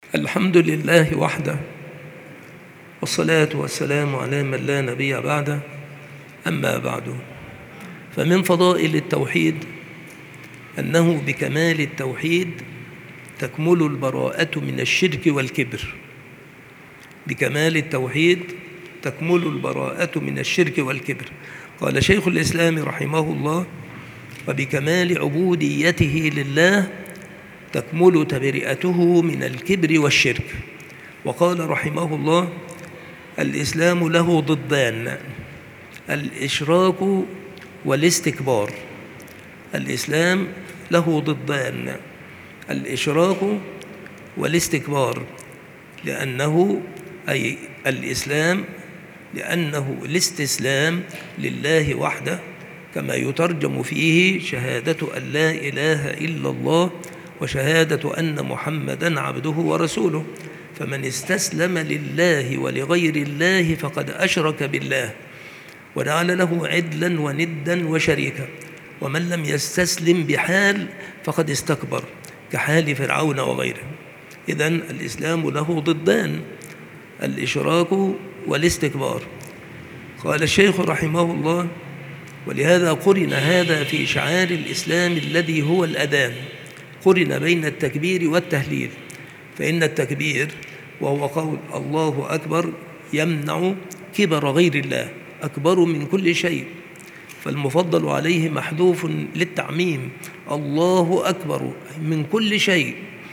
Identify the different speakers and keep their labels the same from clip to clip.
Speaker 1: الحمد لله وحده، والصلاة والسلام على من لا نبي بعده. أما بعد، فمن فضائل التوحيد أنه بكمال التوحيد تكمل البراءة من الشرك والكبر. بكمال التوحيد تكمل البراءة من الشرك والكبر. قال شيخ الإسلام رحمه الله: وبكمال عبوديته لله تكمل تبرئته من الكبر والشرك. وقال رحمه الله: الإسلام له ضدان: الإشراك والاستكبار. الإسلام له ضدان: الإشراك والاستكبار، لأنه أي الإسلام لأنه الاستسلام لله وحده، كما يترجم فيه شهادة أن لا إله إلا الله وشهادة أن محمدًا عبده ورسوله. فمن استسلم لله ولغير الله فقد أشرك بالله وجعل له عدلا وندا وشريكا. ومن لم يستسلم بحال فقد استكبر، كحال فرعون وغيره. إذن الإسلام له ضدان: الإشراك والاستكبار. قال الشيخ رحمه الله: ولهذا قرن هذا في شعار الإسلام الذي هو الأذان، قرن بين التكبير والتهليل. فإن التكبير وهو قول الله أكبر يمنع كبر غير الله، أكبر من كل شيء، فالمفضل عليه محذوف للتعميم: الله أكبر من كل شيء،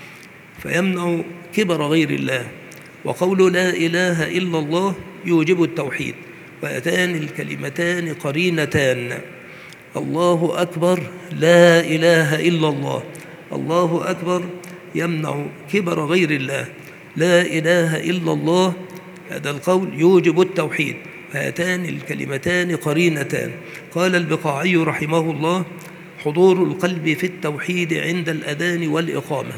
Speaker 1: فيمنع كبر غير الله. وقول لا إله إلا الله يوجب التوحيد، وهاتان الكلمتان قرينتان: الله أكبر لا إله إلا الله. الله أكبر يمنع كبر غير الله، لا إله إلا الله هذا القول يوجب التوحيد، هاتان الكلمتان قرينتان. قال البقاعي رحمه الله: حضور القلب في التوحيد عند الأذان والإقامة.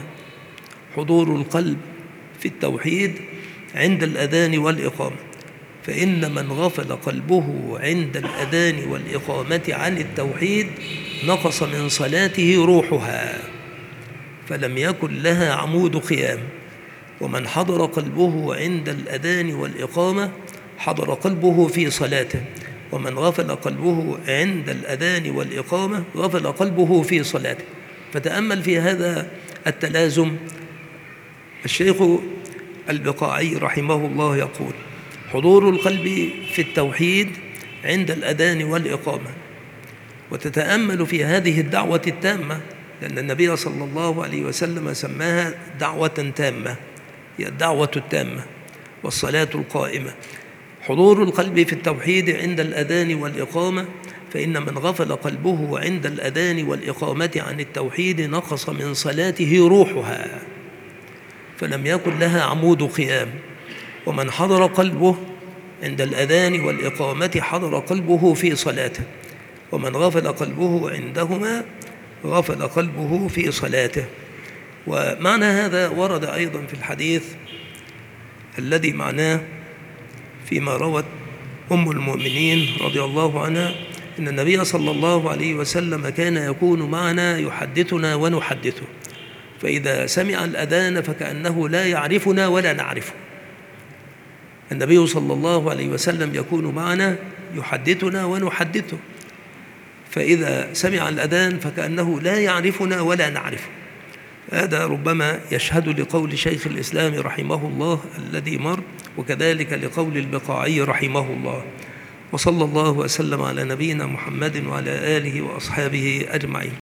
Speaker 1: حضور القلب في التوحيد عند الأذان والإقامة، فإن من غفل قلبه عند الأذان والإقامة عن التوحيد نقص من صلاته روحها، فلم يكن لها عمود قيام. ومن حضر قلبه عند الأذان والإقامة حضر قلبه في صلاته، ومن غفل قلبه عند الأذان والإقامة غفل قلبه في صلاته. فتأمل في هذا التلازم. الشيخ البقاعي رحمه الله يقول: حضور القلب في التوحيد عند الأذان والإقامة. وتتأمل في هذه الدعوة التامة، لأن النبي صلى الله عليه وسلم سماها دعوة تامة، هي الدعوة التامة والصلاة القائمة. حضور القلب في التوحيد عند الأذان والإقامة، فإن من غفل قلبه عند الأذان والإقامة عن التوحيد نقص من صلاته روحها، فلم يكن لها عمود قيام. ومن حضر قلبه عند الأذان والإقامة حضر قلبه في صلاته، ومن غفل قلبه عندهما غفل قلبه في صلاته. ومعنى هذا ورد أيضا في الحديث الذي معناه فيما روت أم المؤمنين رضي الله عنها إن النبي صلى الله عليه وسلم كان يكون معنا يحدثنا ونحدثه، فإذا سمع الأذان فكأنه لا يعرفنا ولا نعرفه. النبي صلى الله عليه وسلم يكون معنا يحدثنا ونحدثه، فإذا سمع الأذان فكأنه لا يعرفنا ولا نعرفه. هذا ربما يشهد لقول شيخ الإسلام رحمه الله الذي مر، وكذلك لقول البقاعي رحمه الله. وصلى الله وسلم على نبينا محمد وعلى آله وأصحابه أجمعين.